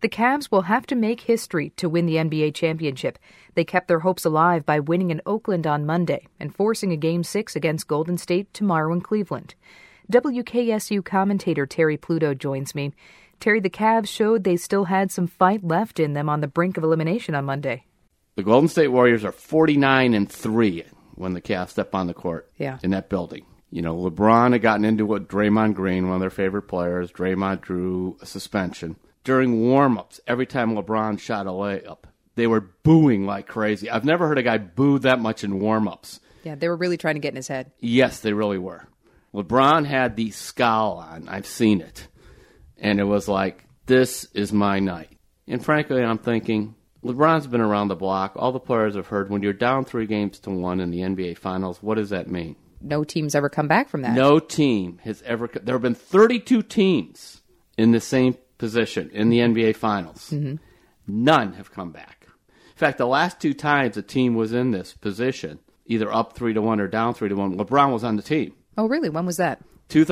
The Cavs will have to make history to win the NBA championship. They kept their hopes alive by winning in Oakland on Monday and forcing a Game 6 against Golden State tomorrow in Cleveland. WKSU commentator Terry Pluto joins me. Terry, the Cavs showed they still had some fight left in them on the brink of elimination on Monday. The Golden State Warriors are 49-3 when the Cavs step on the court in that building. You know, LeBron had gotten into it with Draymond Green, one of their favorite players. Draymond drew a suspension. During warm-ups, every time LeBron shot a layup, they were booing like crazy. I've never heard a guy boo that much in warm-ups. Yeah, they were really trying to get in his head. Yes, they really were. LeBron had the scowl on. I've seen it. And it was like, this is my night. And frankly, I'm thinking, LeBron's been around the block. All the players have heard, when you're down 3-1 in the NBA Finals, what does that mean? No team's ever come back from that. No team has ever. There have been 32 teams in the same position in the NBA Finals. Mm-hmm. None have come back. In fact, the last 2 times a team was in this position, either up 3-1 or down 3-1, LeBron was on the team. Oh, really? When was that?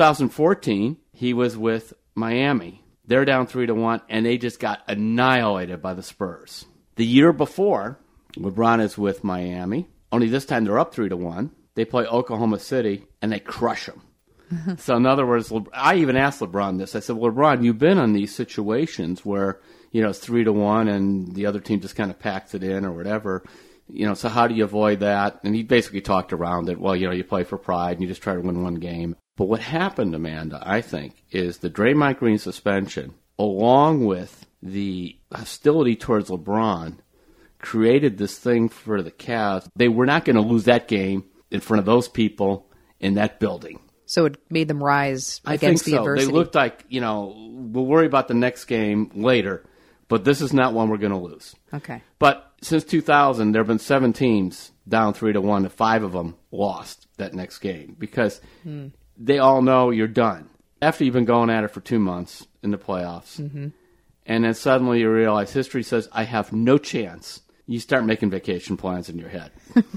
2014, he was with Miami. They're down 3-1, and they just got annihilated by the Spurs. The year before, LeBron is with Miami. Only this time they're up 3-1. They play Oklahoma City, and they crush them. So in other words, I even asked LeBron this. I said, well, LeBron, you've been in these situations where, you know, it's 3-1 and the other team just kind of packs it in or whatever. You know, so how do you avoid that? And he basically talked around it. Well, you know, you play for pride and you just try to win one game. But what happened, Amanda, I think, is the Draymond Green suspension, along with the hostility towards LeBron, created this thing for the Cavs. They were not going to lose that game in front of those people in that building. So it made them rise against the adversity. They looked like, you know, we'll worry about the next game later, but this is not one we're going to lose. Okay. But since 2000, there have been 7 teams down 3-1, and 5 of them lost that next game because they all know you're done. After you've been going at it for 2 months in the playoffs, and then suddenly you realize history says, I have no chance. You start making vacation plans in your head.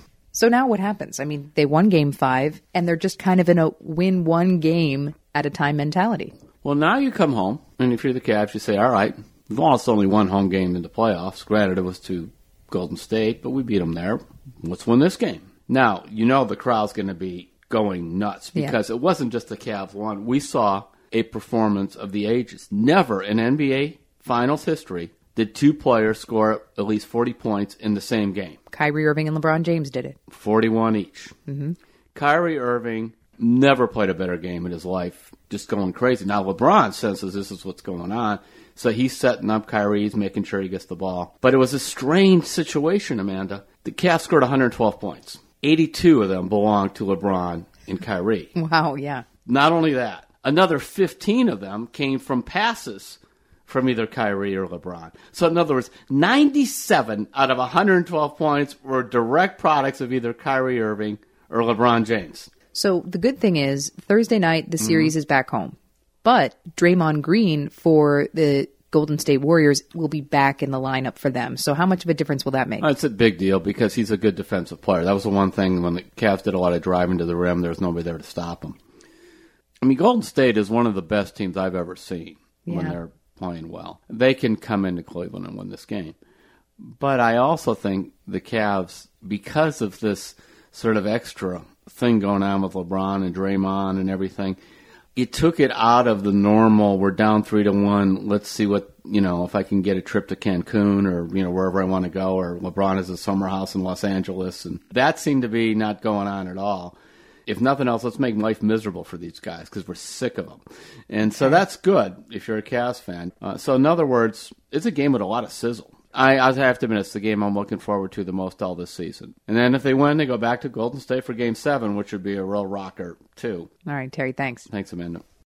So now what happens? I mean, they won Game 5, and they're just kind of in a win one game at a time mentality. Well, now you come home, and if you're the Cavs, you say, all right, we've lost only one home game in the playoffs. Granted, it was to Golden State, but we beat them there. Let's win this game. Now, you know the crowd's going to be going nuts because it wasn't just the Cavs won. We saw a performance of the ages. Never in NBA Finals history did 2 players score at least 40 points in the same game. Kyrie Irving and LeBron James did it. 41 each. Mm-hmm. Kyrie Irving never played a better game in his life, just going crazy. Now, LeBron senses this is what's going on, so he's setting up Kyrie, he's making sure he gets the ball. But it was a strange situation, Amanda. The Cavs scored 112 points. 82 of them belonged to LeBron and Kyrie. Wow, yeah. Not only that, another 15 of them came from passes from either Kyrie or LeBron. So in other words, 97 out of 112 points were direct products of either Kyrie Irving or LeBron James. So the good thing is, Thursday night, the series is back home. But Draymond Green for the Golden State Warriors will be back in the lineup for them. So how much of a difference will that make? It's a big deal because he's a good defensive player. That was the one thing when the Cavs did a lot of driving to the rim, there was nobody there to stop him. I mean, Golden State is one of the best teams I've ever seen when they're playing well. They can come into Cleveland and win this game. But I also think the Cavs, because of this sort of extra thing going on with LeBron and Draymond and everything, it took it out of the normal, we're down 3-1, let's see what, you know, if I can get a trip to Cancun or, you know, wherever I want to go, or LeBron has a summer house in Los Angeles. And that seemed to be not going on at all. If nothing else, let's make life miserable for these guys because we're sick of them. And so that's good if you're a Cavs fan. So in other words, it's a game with a lot of sizzle. I have to admit, it's the game I'm looking forward to the most all this season. And then if they win, they go back to Golden State for Game 7, which would be a real rocker, too. All right, Terry, thanks. Thanks, Amanda.